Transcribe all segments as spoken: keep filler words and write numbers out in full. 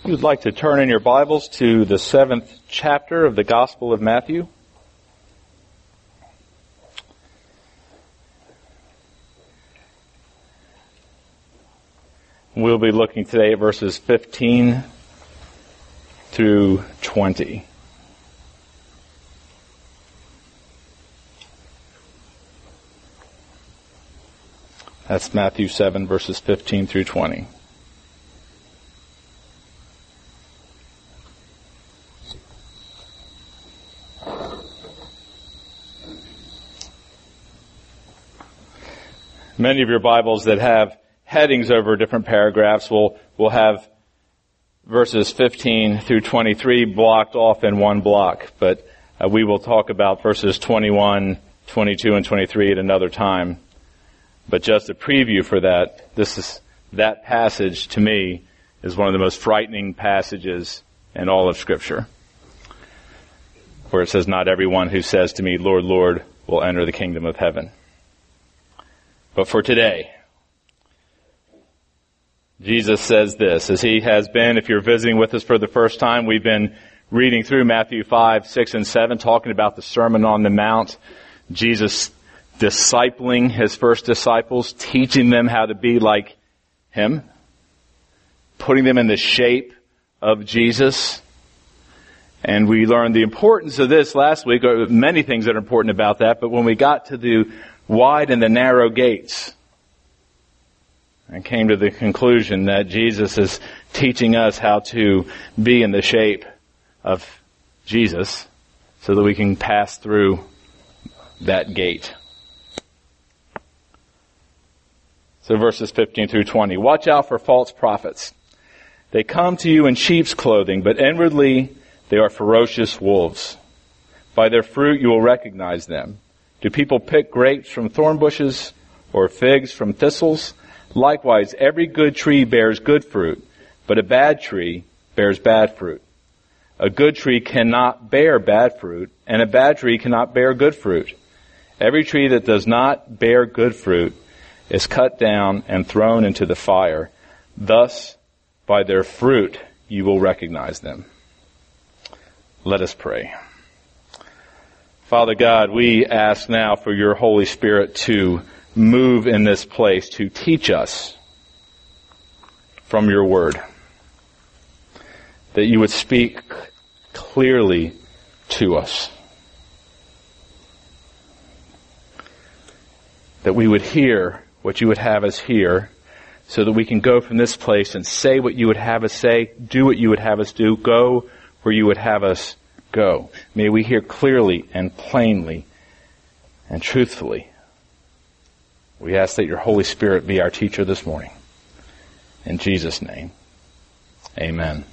If you'd like to turn in your Bibles to the seventh chapter of the Gospel of Matthew. We'll be looking today at verses fifteen through twenty. That's Matthew seven, verses fifteen through twenty. Many of your Bibles that have headings over different paragraphs will, will have verses fifteen through twenty-three blocked off in one block. But uh, we will talk about verses twenty-one, twenty-two, and twenty-three at another time. But just a preview for that, this is, that passage to me is one of the most frightening passages in all of Scripture. Where it says, "Not everyone who says to me, 'Lord, Lord,' will enter the kingdom of heaven." But for today, Jesus says this, as he has been, if you're visiting with us for the first time, we've been reading through Matthew five, six, and seven, talking about the Sermon on the Mount, Jesus discipling his first disciples, teaching them how to be like him, putting them in the shape of Jesus. And we learned the importance of this last week, or many things that are important about that, but when we got to the wide and the narrow gates, and came to the conclusion that Jesus is teaching us how to be in the shape of Jesus so that we can pass through that gate. So verses fifteen through twenty. "Watch out for false prophets. They come to you in sheep's clothing, but inwardly they are ferocious wolves. By their fruit you will recognize them. Do people pick grapes from thorn bushes or figs from thistles? Likewise, every good tree bears good fruit, but a bad tree bears bad fruit. A good tree cannot bear bad fruit, and a bad tree cannot bear good fruit. Every tree that does not bear good fruit is cut down and thrown into the fire. Thus, by their fruit you will recognize them." Let us pray. Father God, we ask now for your Holy Spirit to move in this place, to teach us from your word. That you would speak clearly to us. That we would hear what you would have us hear, so that we can go from this place and say what you would have us say, do what you would have us do, go where you would have us go. May we hear clearly and plainly and truthfully. We ask that your Holy Spirit be our teacher this morning. In Jesus' name, amen.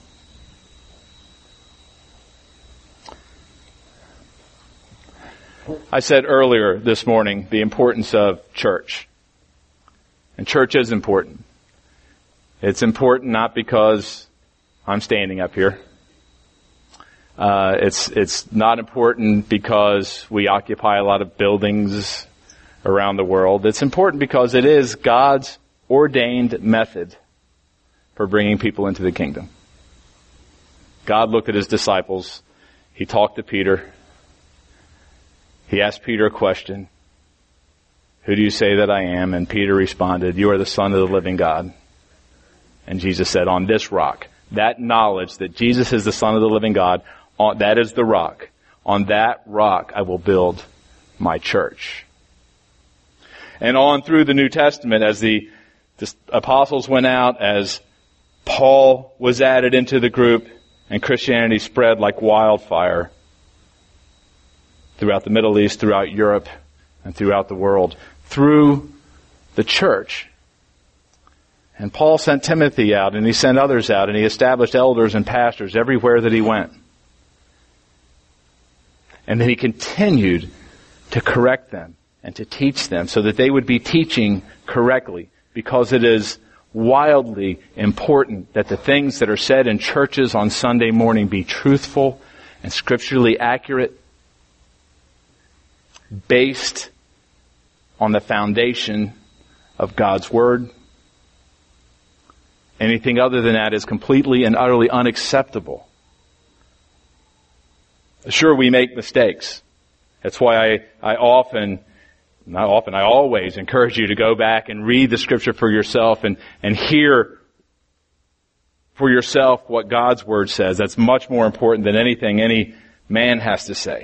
I said earlier this morning the importance of church. And church is important. It's important not because I'm standing up here. Uh, it's, it's not important because we occupy a lot of buildings around the world. It's important because it is God's ordained method for bringing people into the kingdom. God looked at his disciples. He talked to Peter. He asked Peter a question. "Who do you say that I am?" And Peter responded, "You are the Son of the living God." And Jesus said, "On this rock," that knowledge that Jesus is the Son of the living God, on, that is the rock. "On that rock I will build my church." And on through the New Testament, as the, the apostles went out, as Paul was added into the group, and Christianity spread like wildfire throughout the Middle East, throughout Europe, and throughout the world, through the church. And Paul sent Timothy out, and he sent others out, and he established elders and pastors everywhere that he went. And then he continued to correct them and to teach them so that they would be teaching correctly, because it is wildly important that the things that are said in churches on Sunday morning be truthful and scripturally accurate, based on the foundation of God's Word, Anything other than that is completely and utterly unacceptable. Sure, we make mistakes. That's why I, I often, not often, I always encourage you to go back and read the Scripture for yourself and, and hear for yourself what God's Word says. That's much more important than anything any man has to say.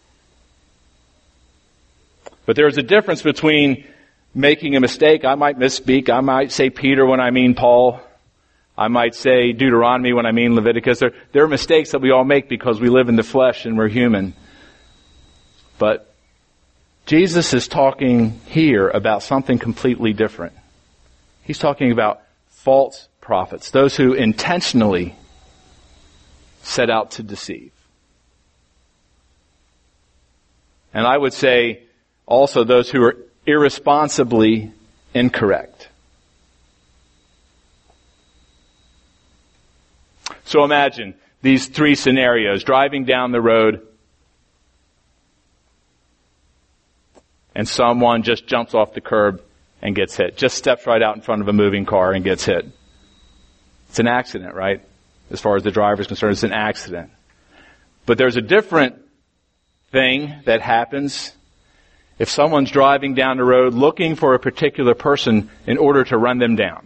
But there's a difference between making a mistake. I might misspeak. I might say Peter when I mean Paul. I might say Deuteronomy when I mean Leviticus. There, there are mistakes that we all make because we live in the flesh and we're human. But Jesus is talking here about something completely different. He's talking about false prophets, those who intentionally set out to deceive. And I would say also those who are irresponsibly incorrect. So imagine these three scenarios: driving down the road and someone just jumps off the curb and gets hit. Just steps right out in front of a moving car and gets hit. It's an accident, right? As far as the driver is concerned, it's an accident. But there's a different thing that happens if someone's driving down the road looking for a particular person in order to run them down.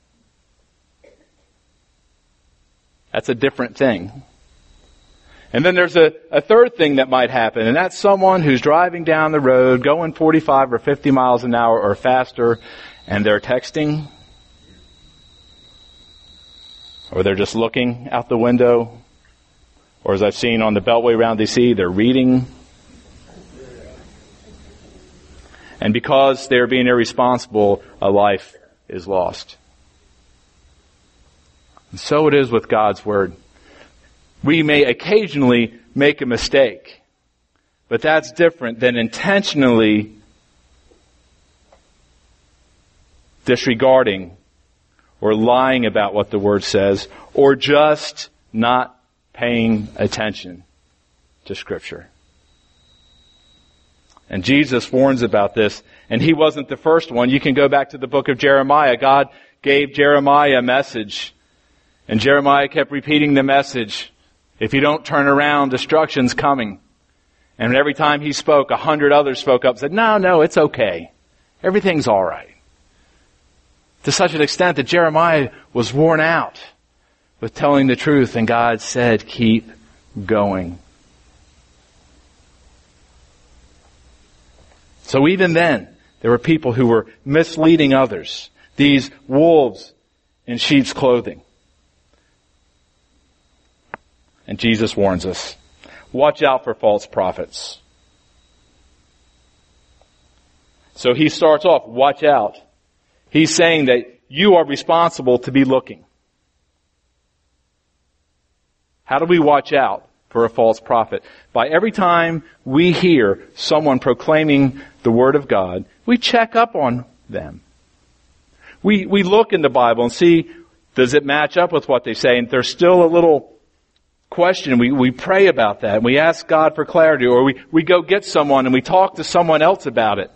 That's a different thing. And then there's a, a third thing that might happen, and that's someone who's driving down the road, going forty-five or fifty miles an hour or faster, and they're texting, or they're just looking out the window, or as I've seen on the Beltway around D C, they're reading. And because they're being irresponsible, a life is lost. And so it is with God's Word. We may occasionally make a mistake, but that's different than intentionally disregarding or lying about what the Word says, or just not paying attention to Scripture. And Jesus warns about this, and He wasn't the first one. You can go back to the book of Jeremiah. God gave Jeremiah a message, and Jeremiah kept repeating the message. If you don't turn around, destruction's coming. And every time he spoke, a hundred others spoke up and said, no, no, it's okay. Everything's all right. To such an extent that Jeremiah was worn out with telling the truth, and God said, keep going. So even then, there were people who were misleading others. These wolves in sheep's clothing. And Jesus warns us, watch out for false prophets. So he starts off, watch out. He's saying that you are responsible to be looking. How do we watch out for a false prophet? By every time we hear someone proclaiming the Word of God, we check up on them. We, we look in the Bible and see, does it match up with what they say? And there's still a little question. We, we pray about that. We ask God for clarity, or we, we go get someone and we talk to someone else about it.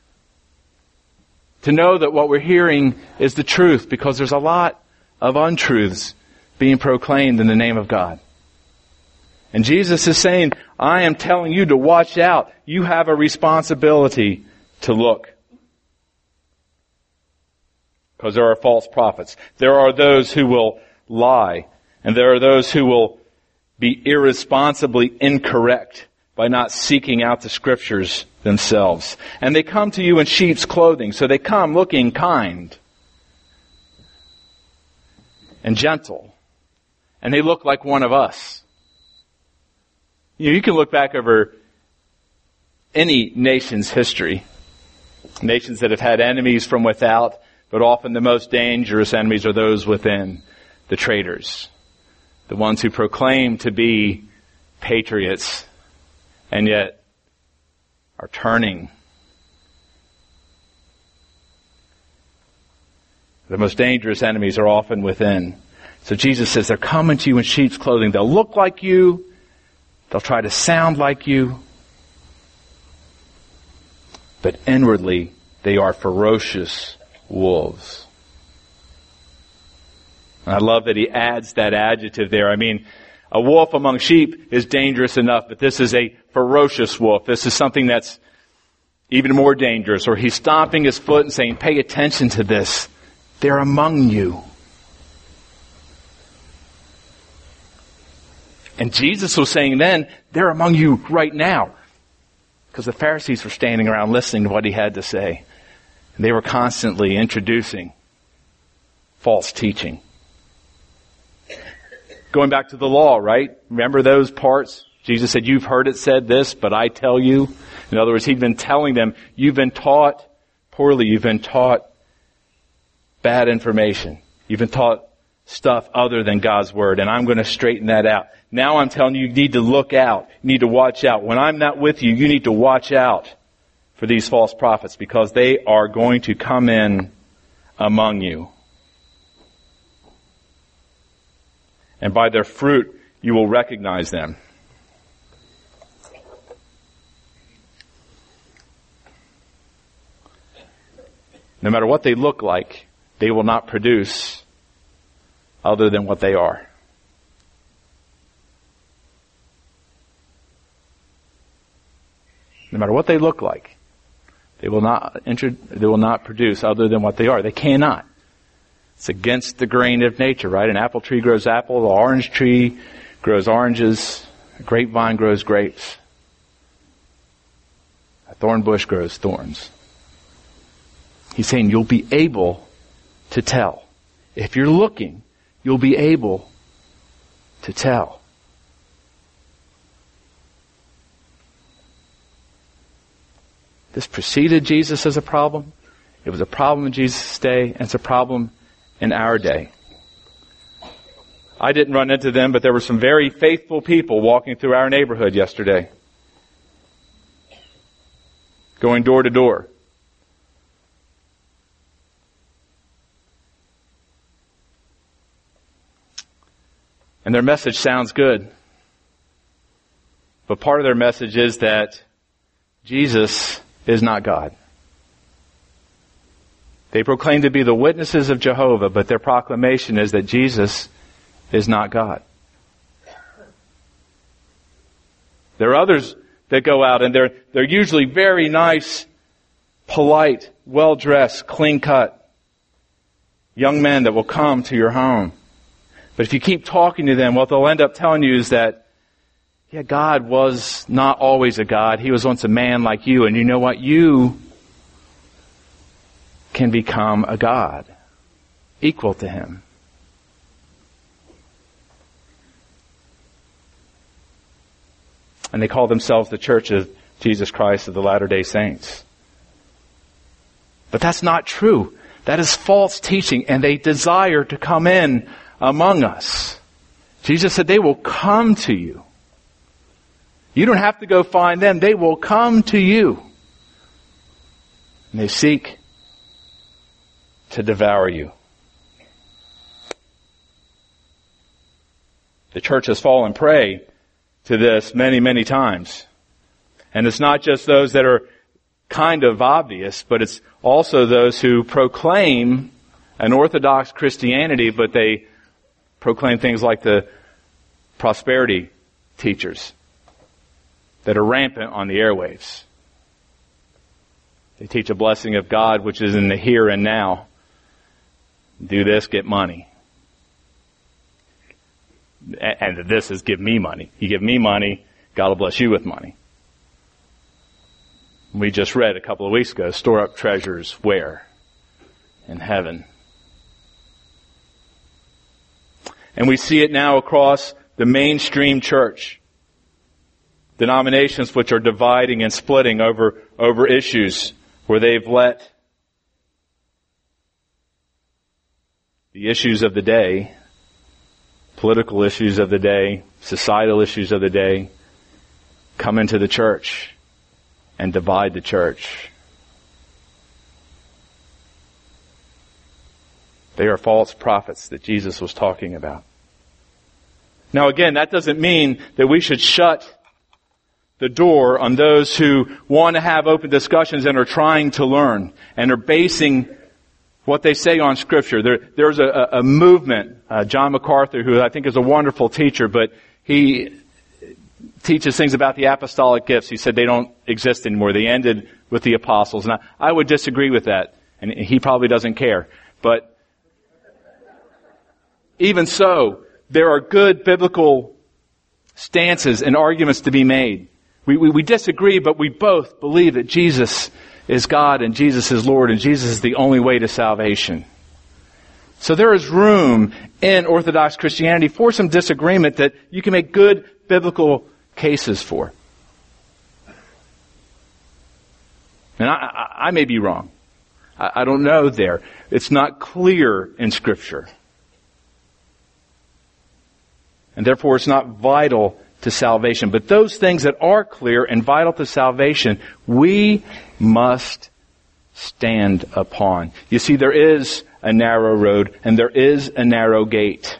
To know that what we're hearing is the truth, because there's a lot of untruths being proclaimed in the name of God. And Jesus is saying, I am telling you to watch out. You have a responsibility to look. Because there are false prophets. There are those who will lie. And there are those who will be irresponsibly incorrect by not seeking out the Scriptures themselves. And they come to you in sheep's clothing. So they come looking kind and gentle. And they look like one of us. You know, you can look back over any nation's history. Nations that have had enemies from without, but often the most dangerous enemies are those within, the traitors. The ones who proclaim to be patriots and yet are turning. The most dangerous enemies are often within. So Jesus says they're coming to you in sheep's clothing. They'll look like you. They'll try to sound like you. But inwardly, they are ferocious wolves. And I love that he adds that adjective there. I mean, a wolf among sheep is dangerous enough, but this is a ferocious wolf. This is something that's even more dangerous. Or he's stomping his foot and saying, pay attention to this. They're among you. And Jesus was saying then, they're among you right now. Because the Pharisees were standing around listening to what he had to say. And they were constantly introducing false teaching. Going back to the law, right? Remember those parts? Jesus said, you've heard it said this, but I tell you. In other words, he'd been telling them, you've been taught poorly. You've been taught bad information. You've been taught stuff other than God's Word, and I'm going to straighten that out. Now I'm telling you, you need to look out. You need to watch out. When I'm not with you, you need to watch out for these false prophets, because they are going to come in among you. And by their fruit, you will recognize them. No matter what they look like, they will not produce other than what they are. No matter what they look like, they will not enter, they will not produce other than what they are. They cannot. It's against the grain of nature, right? An apple tree grows apple, the orange tree grows oranges, a grapevine grows grapes, a thorn bush grows thorns. He's saying you'll be able to tell. If you're looking, you'll be able to tell. This preceded Jesus as a problem. It was a problem in Jesus' day, and it's a problem in our day. I didn't run into them, but there were some very faithful people walking through our neighborhood yesterday. Going door to door. And their message sounds good. But part of their message is that Jesus is not God. They proclaim to be the witnesses of Jehovah, but their proclamation is that Jesus is not God. There are others that go out and they're, they're usually very nice, polite, well-dressed, clean-cut young men that will come to your home. But if you keep talking to them, what they'll end up telling you is that, yeah, God was not always a God. He was once a man like you. And you know what? You can become a God equal to Him. And they call themselves the Church of Jesus Christ of the Latter-day Saints. But that's not true. That is false teaching, and they desire to come in among us. Jesus said they will come to you. You don't have to go find them. They will come to you. And they seek to devour you. The church has fallen prey to this many, many times. And it's not just those that are kind of obvious, but it's also those who proclaim an orthodox Christianity, but they proclaim things like the prosperity teachers that are rampant on the airwaves. They teach a blessing of God which is in the here and now. Do this, get money. And this is give me money. You give me money, God will bless you with money. We just read a couple of weeks ago, store up treasures where? In heaven. And we see it now across the mainstream church. Denominations which are dividing and splitting over, over issues where they've let the issues of the day, political issues of the day, societal issues of the day, come into the church and divide the church. They are false prophets that Jesus was talking about. Now again, that doesn't mean that we should shut the door on those who want to have open discussions and are trying to learn and are basing what they say on Scripture. There, there's a, a movement, uh, John MacArthur, who I think is a wonderful teacher, but he teaches things about the apostolic gifts. He said they don't exist anymore. They ended with the apostles. And I, I would disagree with that. And he probably doesn't care. But even so, there are good biblical stances and arguments to be made. We, we, we disagree, but we both believe that Jesus is God and Jesus is Lord and Jesus is the only way to salvation. So there is room in Orthodox Christianity for some disagreement that you can make good biblical cases for. And I, I, I may be wrong. I, I don't know there. It's not clear in Scripture. And therefore it's not vital to salvation. But those things that are clear and vital to salvation, we must stand upon. You see, there is a narrow road and there is a narrow gate.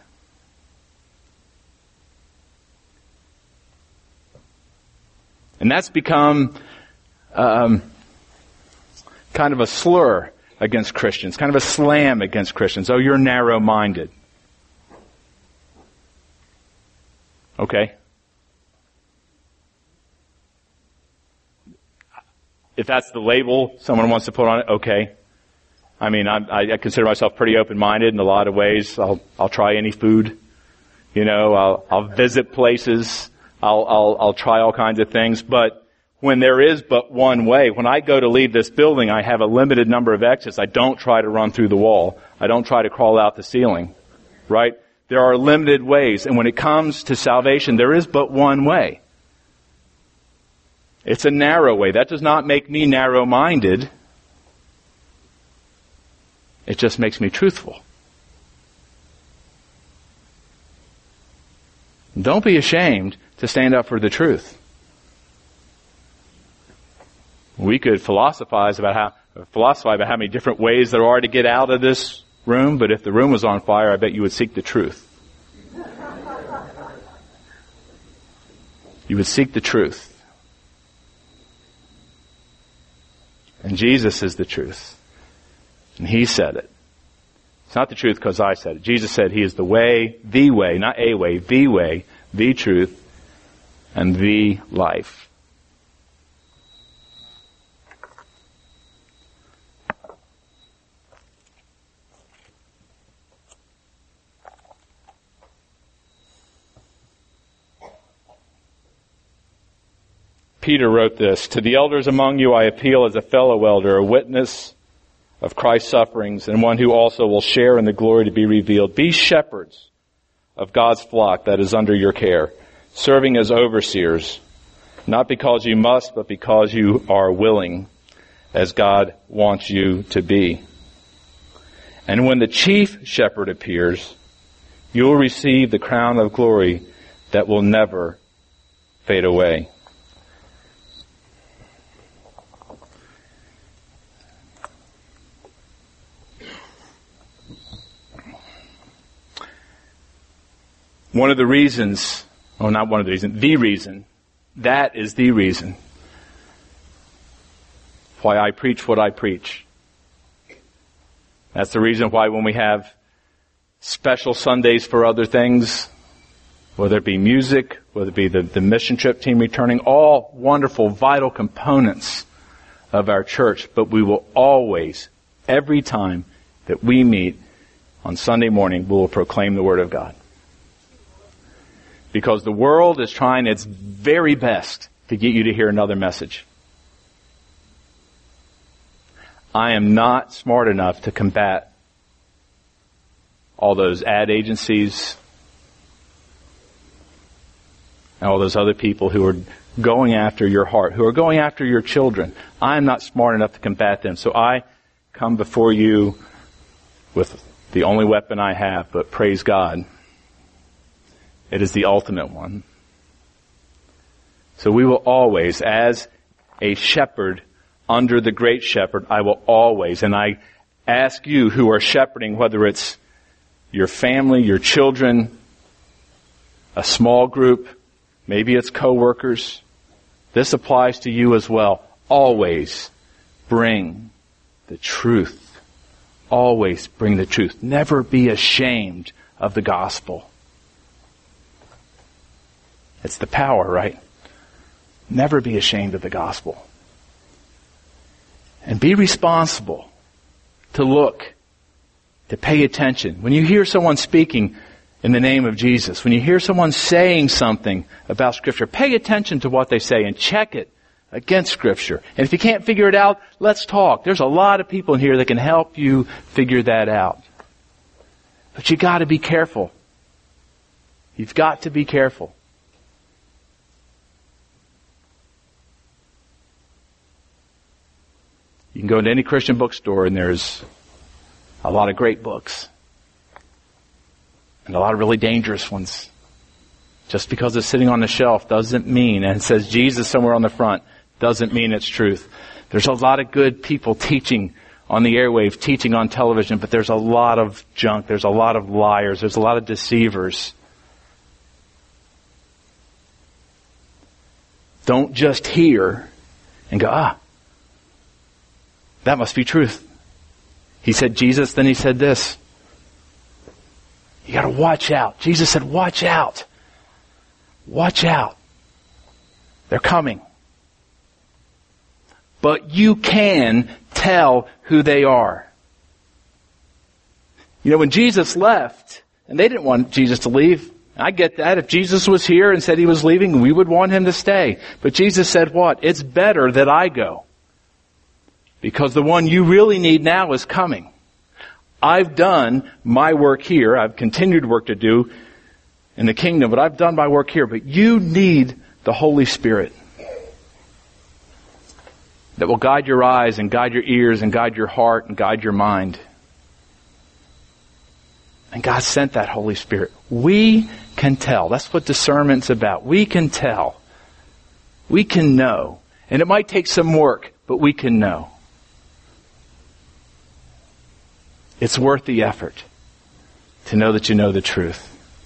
And that's become um, kind of a slur against Christians, kind of a slam against Christians. Oh, you're narrow-minded. Okay. If that's the label someone wants to put on it, okay. I mean, I, I consider myself pretty open-minded in a lot of ways. I'll, I'll try any food. You know, I'll, I'll visit places. I'll, I'll, I'll try all kinds of things. But when there is but one way, when I go to leave this building, I have a limited number of exits. I don't try to run through the wall. I don't try to crawl out the ceiling. Right? There are limited ways. And when it comes to salvation, there is but one way. It's a narrow way. That does not make me narrow-minded. It just makes me truthful. Don't be ashamed to stand up for the truth. We could philosophize about how, philosophize about how many different ways there are to get out of this room, but if the room was on fire, I bet you would seek the truth. You would seek the truth. And Jesus is the truth. And He said it. It's not the truth because I said it. Jesus said He is the way, the way, not a way, the way, the truth, and the life. Peter wrote this, "To the elders among you I appeal as a fellow elder, a witness of Christ's sufferings, and one who also will share in the glory to be revealed. Be shepherds of God's flock that is under your care, serving as overseers, not because you must, but because you are willing, as God wants you to be. And when the chief shepherd appears, you will receive the crown of glory that will never fade away." One of the reasons, oh not one of the reasons, the reason, that is the reason why I preach what I preach. That's the reason why when we have special Sundays for other things, whether it be music, whether it be the, the mission trip team returning, all wonderful, vital components of our church, but we will always, every time that we meet on Sunday morning, we will proclaim the Word of God. Because the world is trying its very best to get you to hear another message. I am not smart enough to combat all those ad agencies and all those other people who are going after your heart, who are going after your children. I am not smart enough to combat them. So I come before you with the only weapon I have, but praise God, it is the ultimate one. So we will always, as a shepherd under the great shepherd, I will always, and I ask you who are shepherding, whether it's your family, your children, a small group, maybe it's coworkers, this applies to you as well. Always bring the truth always bring the truth. Never be ashamed of the gospel. It's the power, right? Never be ashamed of the gospel. And be responsible to look, to pay attention. When you hear someone speaking in the name of Jesus, when you hear someone saying something about Scripture, pay attention to what they say and check it against Scripture. And if you can't figure it out, let's talk. There's a lot of people in here that can help you figure that out. But you got to be careful. You've got to be careful. You can go into any Christian bookstore and there's a lot of great books. And a lot of really dangerous ones. Just because it's sitting on the shelf doesn't mean, and it says Jesus somewhere on the front, doesn't mean it's truth. There's a lot of good people teaching on the airwaves, teaching on television, but there's a lot of junk. There's a lot of liars. There's a lot of deceivers. Don't just hear and go, ah, that must be truth. He said Jesus, then he said this. You got to watch out. Jesus said, watch out. Watch out. They're coming. But you can tell who they are. You know, when Jesus left, and they didn't want Jesus to leave. I get that. If Jesus was here and said he was leaving, we would want him to stay. But Jesus said what? It's better that I go. Because the one you really need now is coming. I've done my work here. I've continued work to do in the kingdom, but I've done my work here. But you need the Holy Spirit that will guide your eyes and guide your ears and guide your heart and guide your mind. And God sent that Holy Spirit. We can tell. That's what discernment's about. We can tell. We can know. And it might take some work, but we can know. It's worth the effort to know that you know the truth.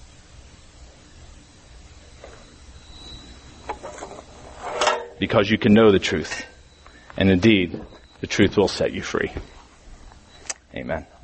Because you can know the truth. And indeed, the truth will set you free. Amen.